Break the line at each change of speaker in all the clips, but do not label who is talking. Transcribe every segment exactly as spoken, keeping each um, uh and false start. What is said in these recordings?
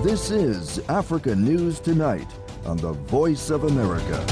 This is Africa News Tonight on the Voice of America.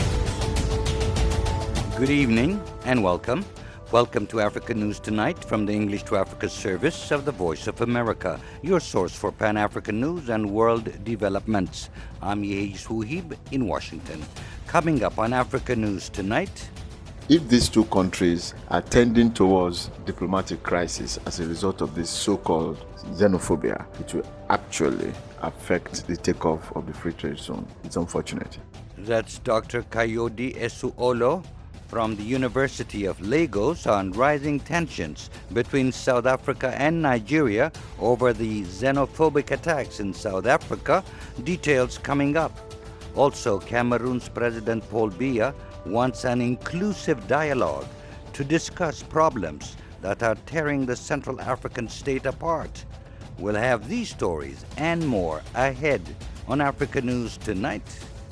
Good evening and welcome. Welcome to Africa News Tonight from the English to Africa service of the Voice of America, your source for Pan-African news and world developments. I'm Yehiz Huhib in Washington. Coming up on Africa News Tonight.
If these two countries are tending towards diplomatic crisis as a result of this so-called xenophobia, it will actually affect the takeoff of the free trade zone. It's unfortunate.
That's Doctor Kayode Esuolo from the University of Lagos on rising tensions between South Africa and Nigeria over the xenophobic attacks in South Africa. Details coming up. Also, Cameroon's President Paul Biya wants an inclusive dialogue to discuss problems that are tearing the Central African state apart. We'll have these stories and more ahead on Africa News Tonight.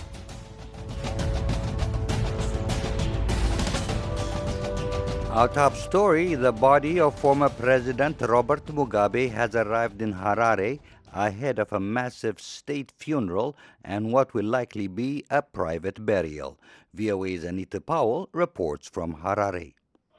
Our top story, the body of former President Robert Mugabe has arrived in Harare ahead of a massive state funeral and what will likely be a private burial. V O A's Anita Powell reports from Harare.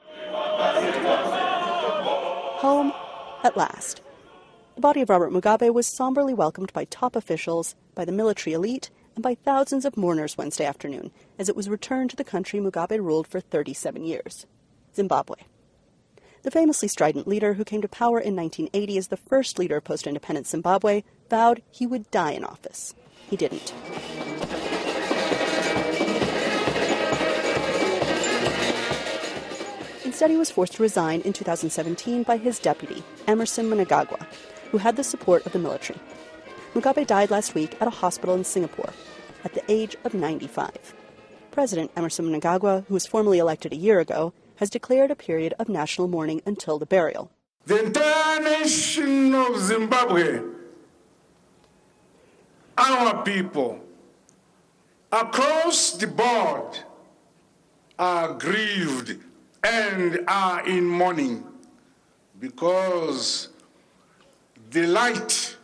Home at last. The body of Robert Mugabe was somberly welcomed by top officials, by the military elite, and by thousands of mourners Wednesday afternoon as it was returned to the country Mugabe ruled for thirty-seven years, Zimbabwe. The famously strident leader who came to power in nineteen eighty as the first leader of post-independence Zimbabwe vowed he would die in office. He didn't. Instead, he was forced to resign in two thousand seventeen by his deputy, Emmerson Mnangagwa, who had the support of the military. Mugabe died last week at a hospital in Singapore at the age of ninety-five. President Emmerson Mnangagwa, who was formally elected a year ago, has declared a period of national mourning until the burial.
The entire nation of Zimbabwe, our people, across the board, are grieved and are in mourning because the light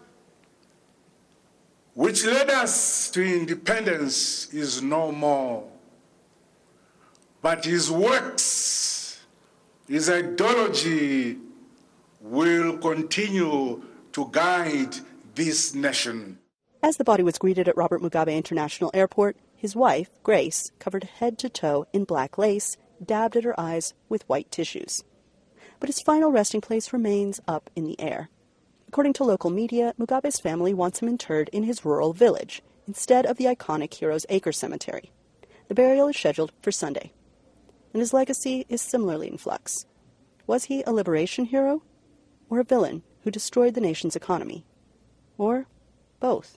which led us to independence is no more. But his works, his ideology will continue to guide this nation.
As the body was greeted at Robert Mugabe International Airport, his wife, Grace, covered head to toe in black lace, dabbed at her eyes with white tissues. But his final resting place remains up in the air. According to local media, Mugabe's family wants him interred in his rural village instead of the iconic Heroes Acre Cemetery. The burial is scheduled for Sunday. And his legacy is similarly in flux. Was he a liberation hero or a villain who destroyed the nation's economy? Or both?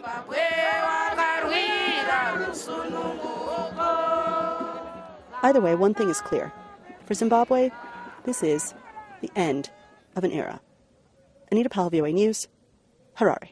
Either way, one thing is clear. For Zimbabwe, this is the end of an era. Anita Powell, V O A News, Harare.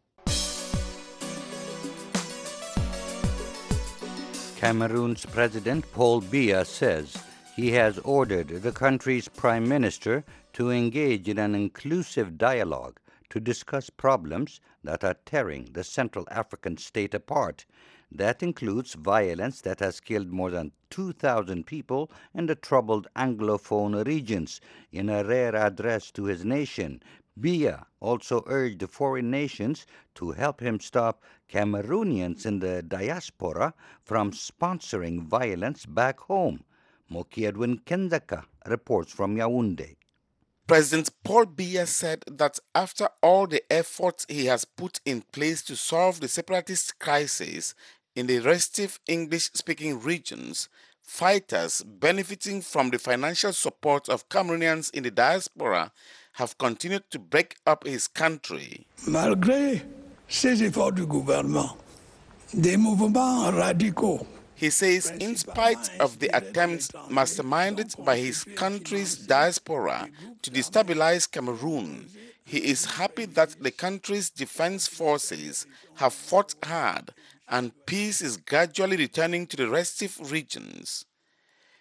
Cameroon's President Paul Biya says he has ordered the country's prime minister to engage in an inclusive dialogue to discuss problems that are tearing the Central African state apart. That includes violence that has killed more than two thousand people in the troubled Anglophone regions. In a rare address to his nation, Biya also urged foreign nations to help him stop Cameroonians in the diaspora from sponsoring violence back home. Moki Edwin Kenzaka reports from Yaoundé.
President Paul Biya said that after all the efforts he has put in place to solve the separatist crisis in the restive English-speaking regions, fighters benefiting from the financial support of Cameroonians in the diaspora have continued to break up his country.
Malgré ces efforts du gouvernement, des mouvements radicaux.
He says in spite of the attempts masterminded by his country's diaspora to destabilize Cameroon, he is happy that the country's defense forces have fought hard and peace is gradually returning to the restive regions.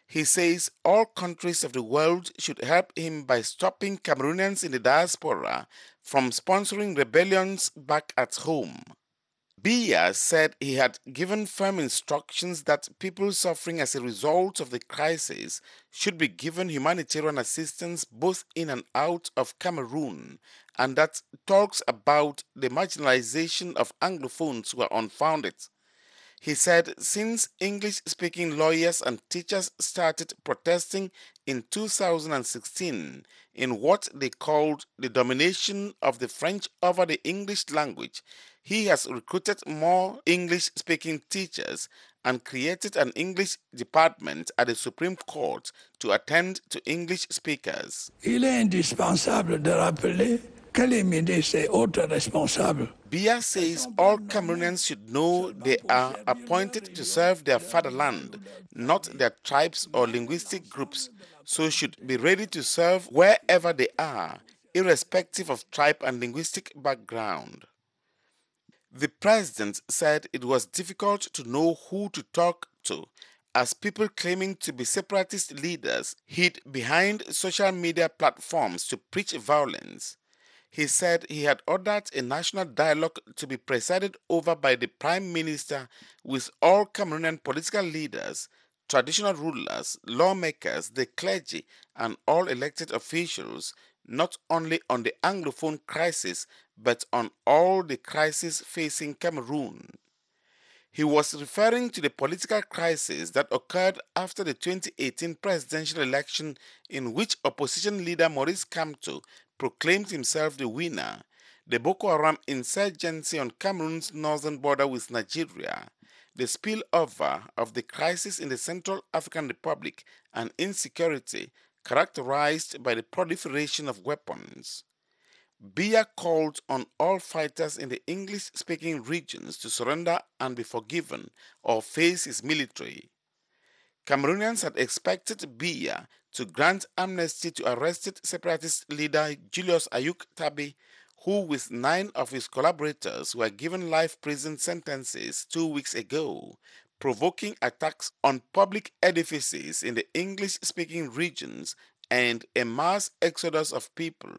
He says all countries of the world should help him by stopping Cameroonians in the diaspora from sponsoring rebellions back at home. Biya said he had given firm instructions that people suffering as a result of the crisis should be given humanitarian assistance both in and out of Cameroon, and that talks about the marginalization of Anglophones were unfounded. He said since English-speaking lawyers and teachers started protesting in two thousand sixteen in what they called the domination of the French over the English language, he has recruited more English-speaking teachers and created an English department at the Supreme Court to attend to English speakers.
Il est indispensable de rappeler que les ministres et autres responsables.
Biya says all Cameroonians should know they are appointed to serve their fatherland, not their tribes or linguistic groups, so should be ready to serve wherever they are, irrespective of tribe and linguistic background. The president said it was difficult to know who to talk to, as people claiming to be separatist leaders hid behind social media platforms to preach violence. He said he had ordered a national dialogue to be presided over by the Prime Minister with all Cameroonian political leaders, traditional rulers, lawmakers, the clergy, and all elected officials, not only on the Anglophone crisis, but on all the crises facing Cameroon. He was referring to the political crisis that occurred after the twenty eighteen presidential election, in which opposition leader Maurice Kamto proclaimed himself the winner, the Boko Haram insurgency on Cameroon's northern border with Nigeria, the spillover of the crisis in the Central African Republic, and insecurity characterized by the proliferation of weapons. Biya called on all fighters in the English-speaking regions to surrender and be forgiven or face his military. Cameroonians had expected Biya to grant amnesty to arrested separatist leader Julius Ayuk Tabi, who with nine of his collaborators were given life prison sentences two weeks ago, provoking attacks on public edifices in the English-speaking regions and a mass exodus of people.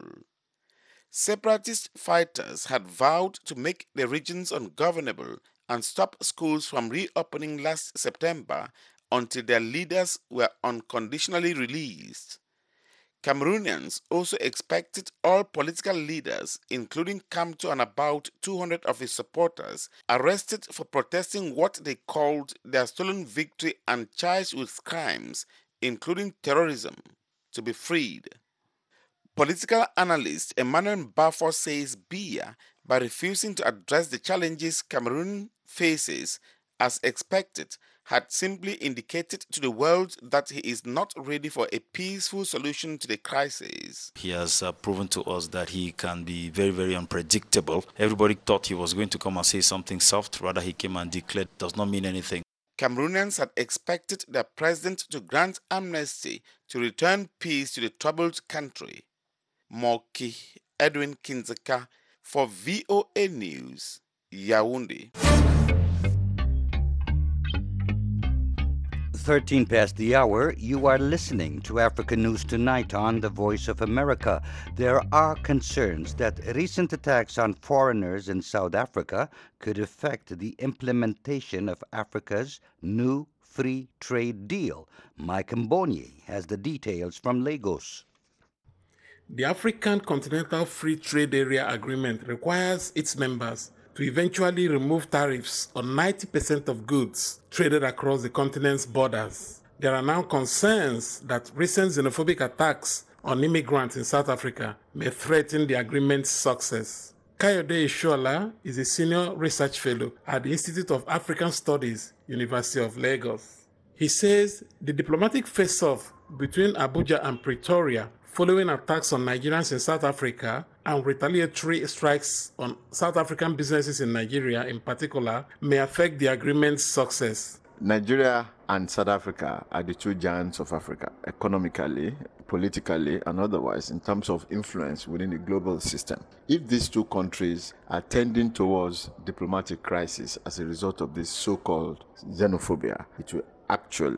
Separatist fighters had vowed to make the regions ungovernable and stop schools from reopening last September until their leaders were unconditionally released. Cameroonians also expected all political leaders, including Kamto and about two hundred of his supporters, arrested for protesting what they called their stolen victory and charged with crimes, including terrorism, to be freed. Political analyst Emmanuel Bafo says Biya, by refusing to address the challenges Cameroon faces as expected, had simply indicated to the world that he is not ready for a peaceful solution to the crisis.
He has uh, proven to us that he can be very, very unpredictable. Everybody thought he was going to come and say something soft. Rather, he came and declared does not mean anything.
Cameroonians had expected their president to grant amnesty to return peace to the troubled country. Moki Edwin Kinzeka for V O A News, Yaoundé.
thirteen past the hour, you are listening to Africa News Tonight on the Voice of America. There are concerns that recent attacks on foreigners in South Africa could affect the implementation of Africa's new free trade deal. Mike Mbonye has the details from Lagos.
The African Continental Free Trade Area Agreement requires its members to eventually remove tariffs on ninety percent of goods traded across the continent's borders. There are now concerns that recent xenophobic attacks on immigrants in South Africa may threaten the agreement's success. Kayode Ishola is a senior research fellow at the Institute of African Studies, University of Lagos. He says the diplomatic face-off between Abuja and Pretoria following attacks on Nigerians in South Africa and retaliatory strikes on South African businesses in Nigeria in particular may affect the agreement's success.
Nigeria and South Africa are the two giants of Africa, economically, politically, and otherwise, in terms of influence within the global system. If these two countries are tending towards diplomatic crisis as a result of this so-called xenophobia, it will actually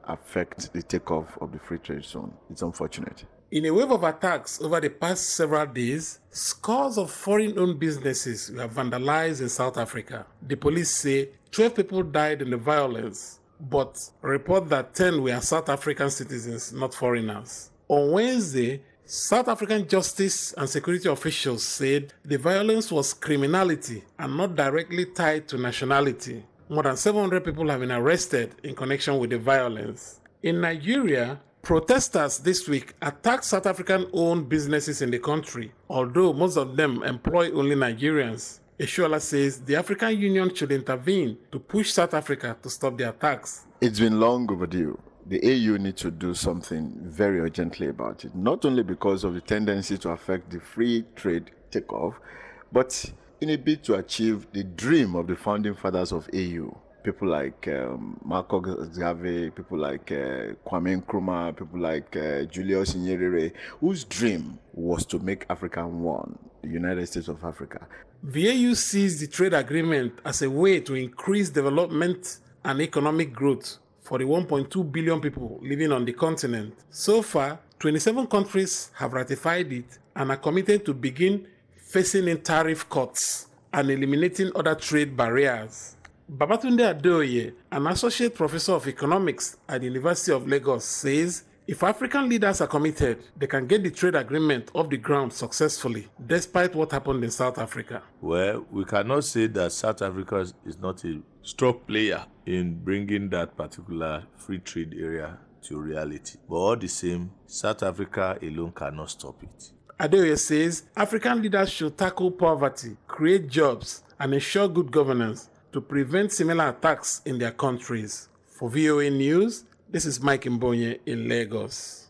affect the takeoff of the free trade zone. It's unfortunate.
In a wave of attacks over the past several days, scores of foreign-owned businesses were vandalized in South Africa. The police say twelve people died in the violence, but report that ten were South African citizens, not foreigners. On Wednesday, South African justice and security officials said the violence was criminality and not directly tied to nationality. More than seven hundred people have been arrested in connection with the violence. In Nigeria, protesters this week attacked South African-owned businesses in the country, although most of them employ only Nigerians. Eshuala says the African Union should intervene to push South Africa to stop the attacks.
It's been long overdue. The A U needs to do something very urgently about it, not only because of the tendency to affect the free trade takeoff, but in a bid to achieve the dream of the founding fathers of A U. People like um, Marco Garvey, people like uh, Kwame Nkrumah, people like uh, Julius Nyerere, whose dream was to make Africa one, the United States of Africa.
The A U sees the trade agreement as a way to increase development and economic growth for the one point two billion people living on the continent. So far, twenty-seven countries have ratified it and are committed to begin facing in tariff cuts and eliminating other trade barriers. Babatunde Adeoye, an associate professor of economics at the University of Lagos, says if African leaders are committed, they can get the trade agreement off the ground successfully, despite what happened in South Africa.
Well, we cannot say that South Africa is not a strong player in bringing that particular free trade area to reality. But all the same, South Africa alone cannot stop it.
Adeoye says African leaders should tackle poverty, create jobs, and ensure good governance to prevent similar attacks in their countries. For V O A News, this is Mike Mbonye in Lagos.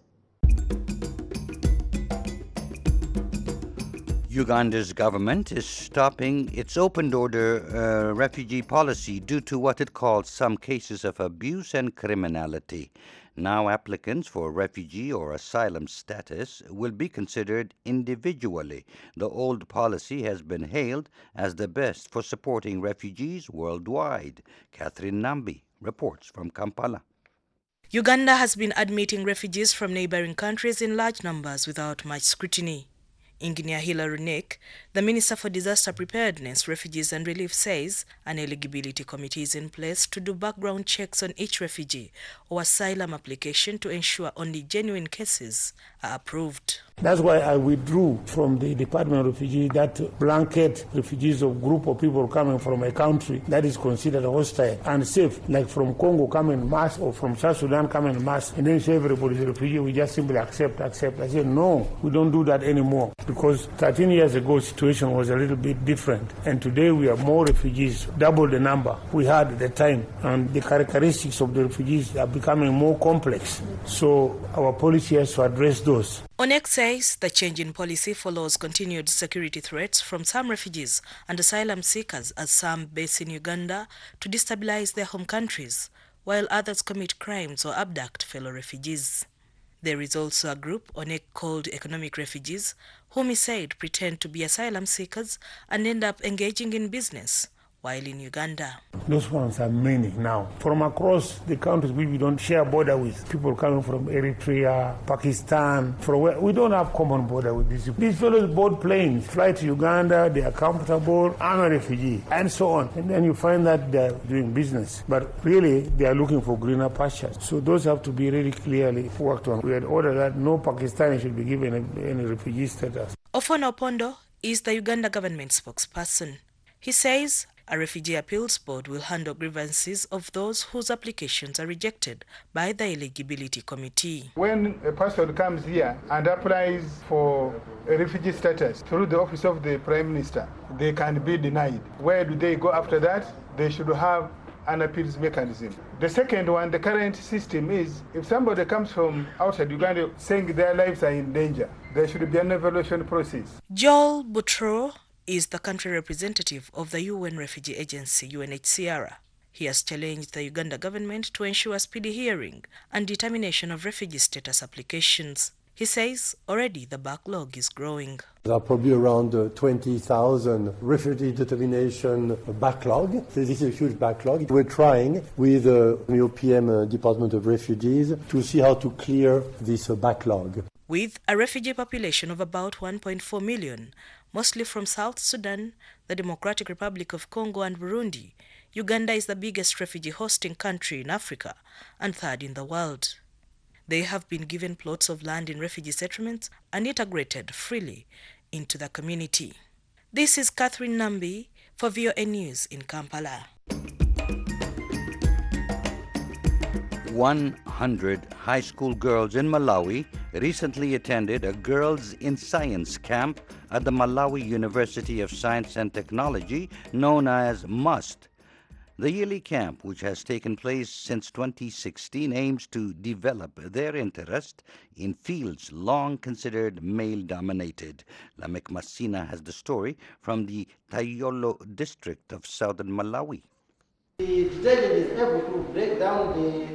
Uganda's government is stopping its open-border uh, refugee policy due to what it calls some cases of abuse and criminality. Now applicants for refugee or asylum status will be considered individually. The old policy has been hailed as the best for supporting refugees worldwide. Catherine Nambi reports from Kampala.
Uganda has been admitting refugees from neighboring countries in large numbers without much scrutiny. Engineer Hilary Nick, the Minister for Disaster Preparedness, Refugees and Relief, says an eligibility committee is in place to do background checks on each refugee or asylum application to ensure only genuine cases are approved.
That's why I withdrew from the Department of Refugees that blanket refugees of group of people coming from a country that is considered hostile and safe, like from Congo coming mass or from South Sudan coming mass, and then say everybody's a refugee, we just simply accept, accept. I said, no, we don't do that anymore, because thirteen years ago, situation was a little bit different, and today we have more refugees, double the number we had at the time, and the characteristics of the refugees are becoming more complex. So our policy has to address those.
ONEC says the change in policy follows continued security threats from some refugees and asylum seekers as some base in Uganda to destabilize their home countries, while others commit crimes or abduct fellow refugees. There is also a group ONEC called economic refugees, whom he said pretend to be asylum seekers and end up engaging in business while in Uganda.
Those ones are many now. From across the countries we don't share border with, people coming from Eritrea, Pakistan, from where we don't have common border with these people. These fellows board planes, fly to Uganda, they are comfortable, I'm a refugee, and so on. And then you find that they're doing business. But really, they are looking for greener pastures. So those have to be really clearly worked on. We had ordered that no Pakistani should be given any refugee status.
Ofono Opondo is the Uganda government spokesperson. He says a refugee appeals board will handle grievances of those whose applications are rejected by the eligibility committee.
When a person comes here and applies for a refugee status through the office of the Prime Minister, they can be denied. Where do they go after that? They should have an appeals mechanism. The second one, the current system is, if somebody comes from outside Uganda saying their lives are in danger, there should be an evaluation process.
Joel Boutro is the country representative of the U N Refugee Agency, U N H C R. He has challenged the Uganda government to ensure speedy hearing and determination of refugee status applications. He says already the backlog is growing.
There are probably around uh, twenty thousand refugee determination backlog. So this is a huge backlog. We're trying with the uh, European uh, Department of Refugees to see how to clear this uh, backlog.
With a refugee population of about one point four million, mostly from South Sudan, the Democratic Republic of Congo and Burundi, Uganda is the biggest refugee hosting country in Africa and third in the world. They have been given plots of land in refugee settlements and integrated freely into the community. This is Catherine Nambi for V O A News in Kampala.
one hundred high school girls in Malawi recently attended a Girls in Science camp at the Malawi University of Science and Technology known as MUST. The yearly camp, which has taken place since twenty sixteen, aims to develop their interest in fields long considered male-dominated. Lamek Masina has the story from the Tayolo district of southern Malawi.
The detergent is able to break down the,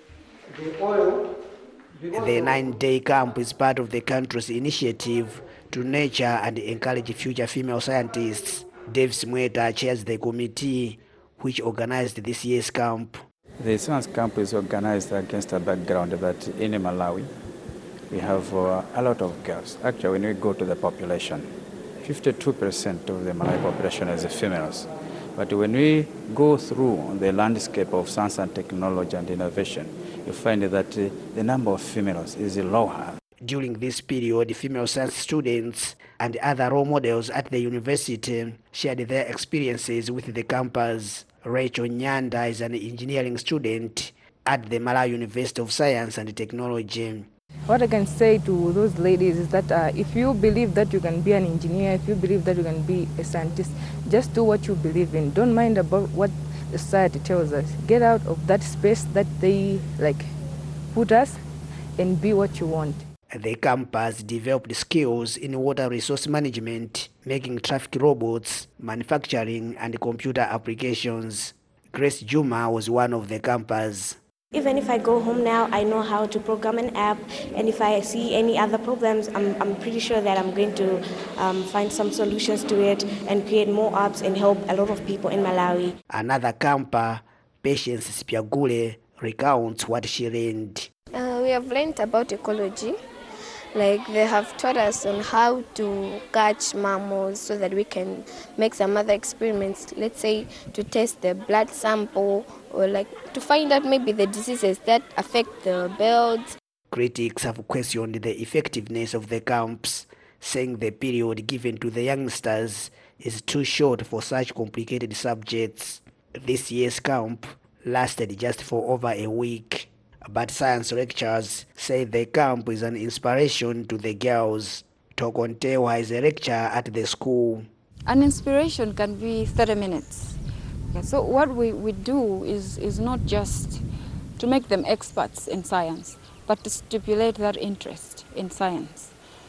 the oil.
The nine-day camp is part of the country's initiative to nurture and encourage future female scientists. Dave Smweta chairs the committee which organized this year's camp.
The science camp is organized against a background that in Malawi we have uh, a lot of girls. Actually, when we go to the population, fifty-two percent of the Malawi population is females. But when we go through the landscape of science and technology and innovation, you find that uh, the number of females is lower.
During this period, female science students and other role models at the university shared their experiences with the campus. Rachel Nyanda is an engineering student at the Malawi University of Science and Technology.
What I can say to those ladies is that uh, if you believe that you can be an engineer, if you believe that you can be a scientist, just do what you believe in. Don't mind about what the society tells us. Get out of that space that they like put us and be what you want.
The campus developed skills in water resource management, making traffic robots, manufacturing, and computer applications. Grace Juma was one of the campers.
Even if I go home now, I know how to program an app, and if I see any other problems, I'm, I'm pretty sure that I'm going to um, find some solutions to it and create more apps and help a lot of people in Malawi.
Another camper, Patience Spiagule, recounts what she learned.
Uh, we have learned about ecology. Like they have taught us on how to catch mammals so that we can make some other experiments, let's say to test the blood sample or like to find out maybe the diseases that affect the birds.
Critics have questioned the effectiveness of the camps, saying the period given to the youngsters is too short for such complicated subjects. This year's camp lasted just for over a week. But science lecturers say the camp is an inspiration to the girls. Tokontewa is a lecturer at the school.
An inspiration can be thirty minutes. Okay, so what we, we do is, is not just to make them experts in science, but to stimulate their interest in science.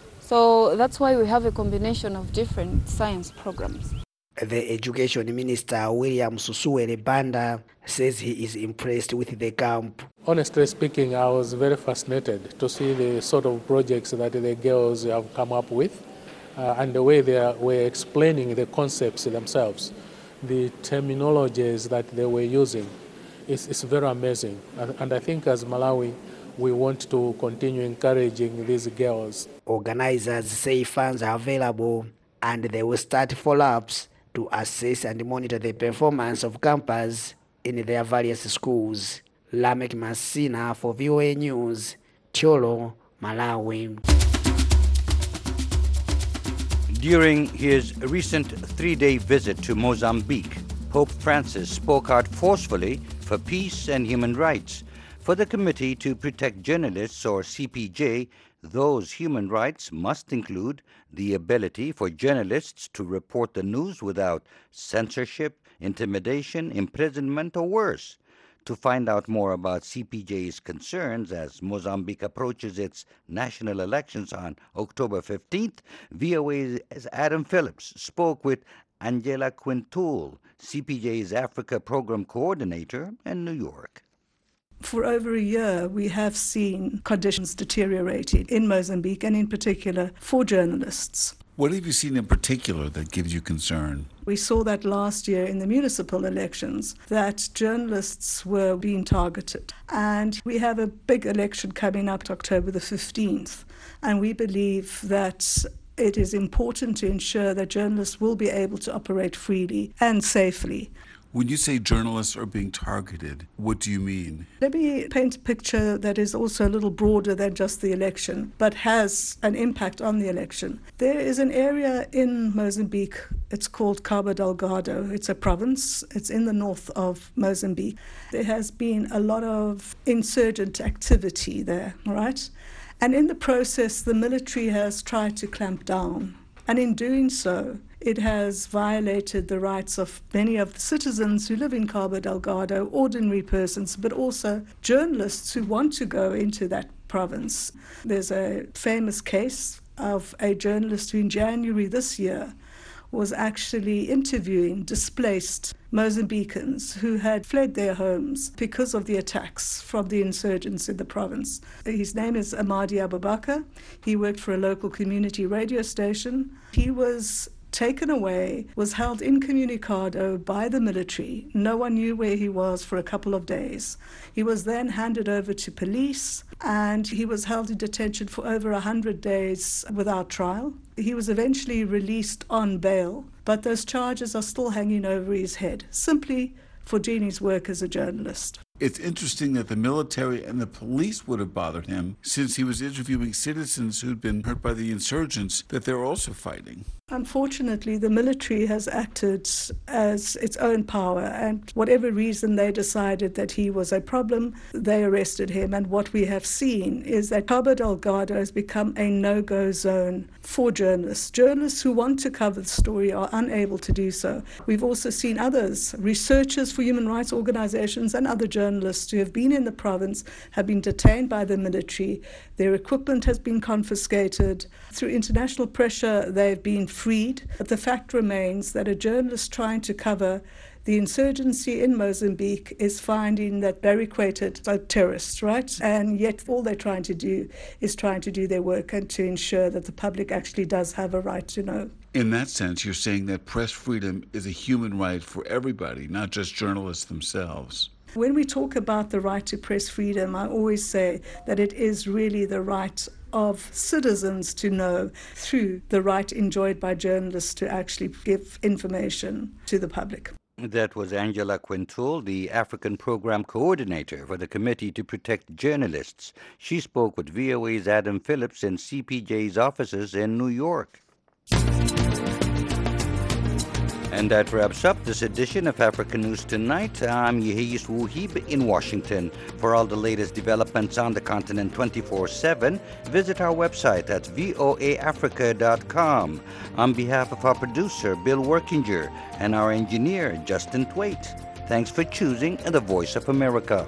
So that's why we have a combination of different science programs.
The Education Minister, William Susuere Banda, says he is impressed with the camp.
Honestly speaking, I was very fascinated to see the sort of projects that the girls have come up with uh, and the way they are, were explaining the concepts themselves, the terminologies that they were using. It's, it's very amazing. And, and I think as Malawi, we want to continue encouraging these girls.
Organizers say funds are available and they will start follow-ups to assess and monitor the performance of campers in their various schools. Lamek Masina for V O A News, Thyolo, Malawi.
During his recent three-day visit to Mozambique, Pope Francis spoke out forcefully for peace and human rights. For the Committee to Protect Journalists, or C P J, those human rights must include the ability for journalists to report the news without censorship, intimidation, imprisonment, or worse. To find out more about C P J's concerns as Mozambique approaches its national elections on October fifteenth, V O A's Adam Phillips spoke with Angela Quintul, C P J's Africa Program Coordinator in New York.
For over a year, we have seen conditions deteriorating in Mozambique, and in particular for journalists.
What have you seen in particular that gives you concern?
We saw that last year in the municipal elections, that journalists were being targeted. And we have a big election coming up October the fifteenth, and we believe that it is important to ensure that journalists will be able to operate freely and safely.
When you say journalists are being targeted, what do you mean?
Let me paint a picture that is also a little broader than just the election, but has an impact on the election. There is an area in Mozambique, it's called Cabo Delgado. It's a province, it's in the north of Mozambique. There has been a lot of insurgent activity there, right? And in the process, the military has tried to clamp down. And in doing so, it has violated the rights of many of the citizens who live in Cabo Delgado, ordinary persons, but also journalists who want to go into that province. There's a famous case of a journalist who in January this year was actually interviewing displaced Mozambicans who had fled their homes because of the attacks from the insurgents in the province. His name is Amadi Abubakar. He worked for a local community radio station. He was taken away, was held incommunicado by the military. No one knew where he was for a couple of days. He was then handed over to police, and he was held in detention for over one hundred days without trial. He was eventually released on bail, but those charges are still hanging over his head, simply for doing his work as a journalist.
It's interesting that the military and the police would have bothered him, since he was interviewing citizens who'd been hurt by the insurgents that they're also fighting.
Unfortunately, the military has acted as its own power, and whatever reason they decided that he was a problem, they arrested him. And what we have seen is that Cabo Delgado has become a no-go zone for journalists. Journalists who want to cover the story are unable to do so. We've also seen others, researchers for human rights organizations and other journalists who have been in the province have been detained by the military. Their equipment has been confiscated. Through international pressure, they've been freed. But the fact remains that a journalist trying to cover the insurgency in Mozambique is finding that Barry Quayted are terrorists, right? And yet all they're trying to do is trying to do their work and to ensure that the public actually does have a right to know.
In that sense, you're saying that press freedom is a human right for everybody, not just journalists themselves.
When we talk about the right to press freedom, I always say that it is really the right of citizens to know through the right enjoyed by journalists to actually give information to the public.
That was Angela Quintul, the African Program Coordinator for the Committee to Protect Journalists. She spoke with V O A's Adam Phillips in C P J's offices in New York. And that wraps up this edition of Africa News Tonight. I'm Yehiyis Wuhib in Washington. For all the latest developments on the continent twenty-four seven, visit our website at voa africa dot com. On behalf of our producer, Bill Workinger, and our engineer, Justin Twait, thanks for choosing the Voice of America.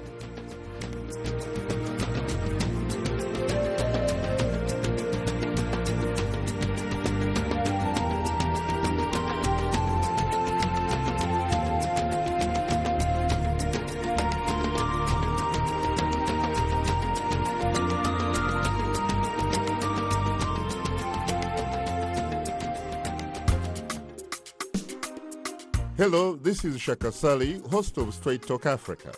Hello, this is Shaka Sali, host of Straight Talk Africa.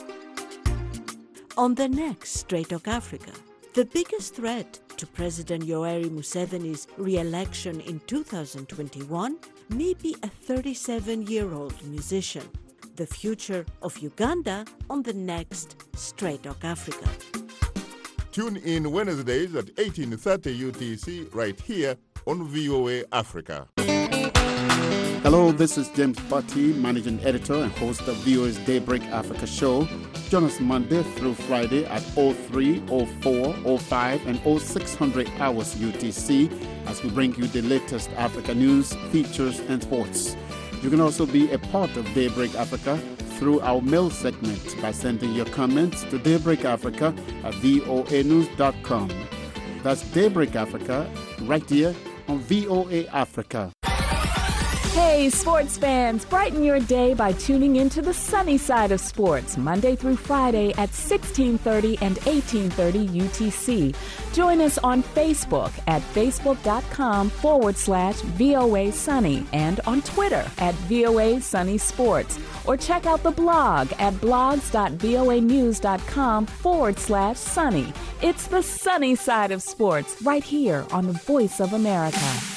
On the next Straight Talk Africa, the biggest threat to President Yoweri Museveni's re-election in two thousand twenty-one may be a thirty-seven-year-old musician. The future of Uganda on the next Straight Talk Africa.
Tune in Wednesdays at eighteen thirty U T C right here on V O A Africa.
Hello, this is James Batty, Managing Editor and host of V O A's Daybreak Africa show. Join us Monday through Friday at oh three, oh four, oh five, and oh six hundred hours U T C as we bring you the latest Africa news, features, and sports. You can also be a part of Daybreak Africa through our mail segment by sending your comments to daybreakafrica at voa news dot com. That's Daybreak Africa right here on V O A Africa.
Hey, sports fans, brighten your day by tuning into the sunny side of sports, Monday through Friday at sixteen thirty and eighteen thirty U T C. Join us on Facebook at facebook.com forward slash VOA Sunny and on Twitter at VOA Sunny Sports. Or check out the blog at blogs.voanews.com forward slash sunny. It's the sunny side of sports right here on the Voice of America.